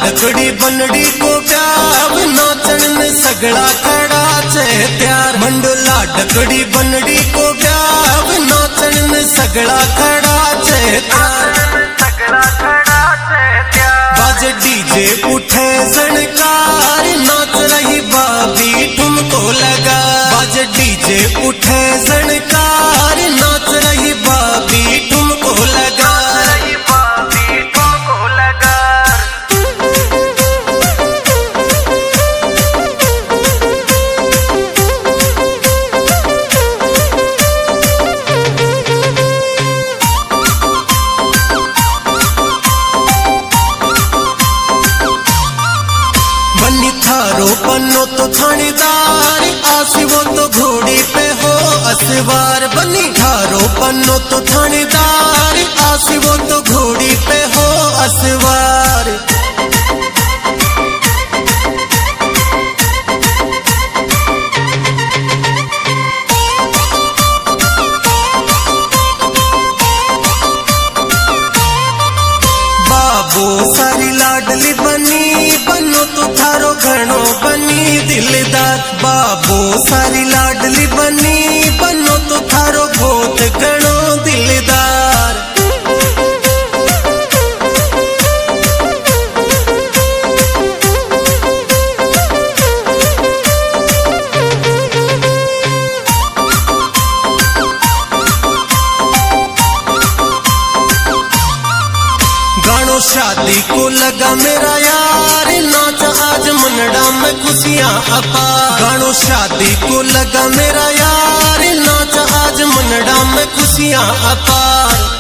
लाडकड़ी बनड़ी को प्यार नाचन में सगड़ा खड़ा छे त्यार। मंडो लाडकड़ी बनड़ी को प्यार नाचन में सगड़ा खड़ा छे त्यार। बाज डीजे उठे सनकार नाच रही बाबी ठुमको लगा। बाज डीजे उठे सनकार नाच रही बाबी ठुमको लगा। थारो पन्नो तो थानेदार आसी वो तो घोड़ी पे हो असवार। बनी थारो पन्नो तो थानेदार आसी वो तो घोड़ी पे हो असवार। बाबू सारी लाडली बनी बनो तो थारो घणो बनी दिलदार। बाबू सारी लाडली बनी बनो तो थारो बहुत घणो दिलदार। गानो शादी को लगा मेरा यार नाच आज मनड़ा में खुशियां अपार। गानो शादी को लगा मेरा यार नाच आज मनड़ा में खुशियां अपार।